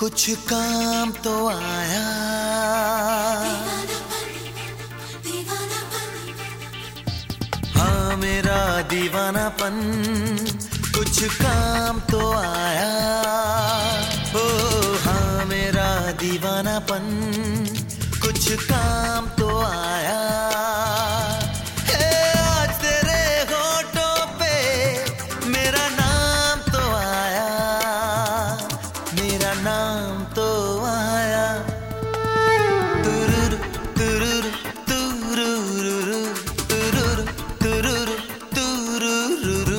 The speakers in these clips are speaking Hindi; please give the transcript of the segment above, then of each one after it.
कुछ काम तो आया। हाँ मेरा दीवानापन कुछ काम तो आया। ओ हाँ मेरा दीवानापन कुछ काम तो आया। आज तेरे होठों पे मेरा नाम तो आया, मेरा नाम तो आया। तुरुरु तुरुरु तुरुरुरु तुरुरु तुरुरु तुरुरुरु।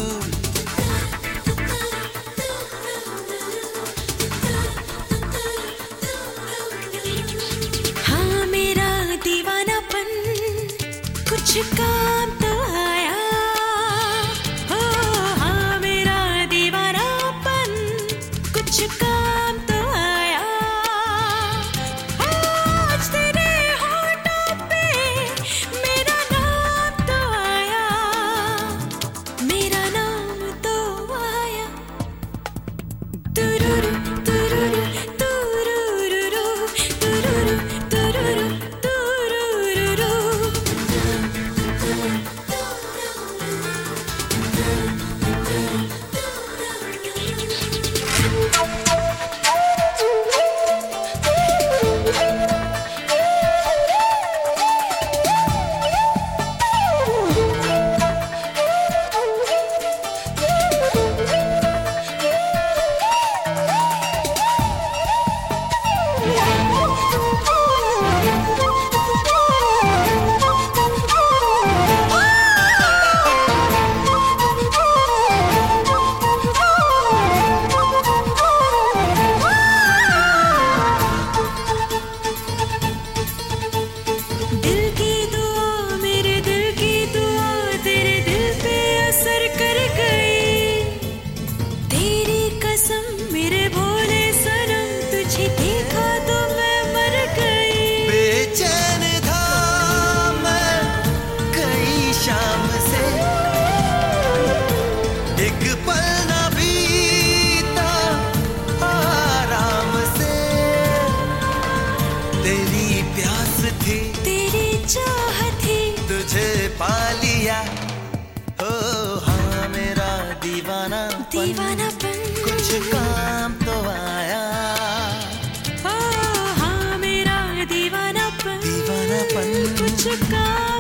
हाँ मेरा दीवानापन कुछ काम तो आया। हो हाँ मेरा दीवानापन कुछ काम तो आया। आज तेरे होठों पे मेरा नाम तो आया, मेरा नाम तो आया। तुरुरु तुरुरु तुरुरुरु तुरुरु तुरुरु तुरुरुरु। दिल की दुआ मेरे दिल की दुआ तेरे दिल पे असर कर गई। तेरी कसम मेरे भोले सनम तुझे देखा तो मैं मर गई। बेचैन था मैं कई शाम से, एक पल न बीता आराम से। तेरी प्यास थी, तेरी चाह थी, तुझे पा लिया। ओ हाँ मेरा दीवानापन कुछ काम तो आया। ओ हाँ मेरा दीवानापन दीवानापन कुछ काम